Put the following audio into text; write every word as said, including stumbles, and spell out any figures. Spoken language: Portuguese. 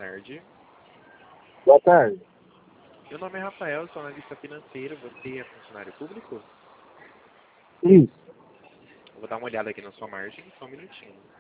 tarde. Boa tarde. Meu nome é Rafael, sou analista financeiro. Você é funcionário público? Isso. Eu vou dar uma olhada aqui na sua margem, só um minutinho.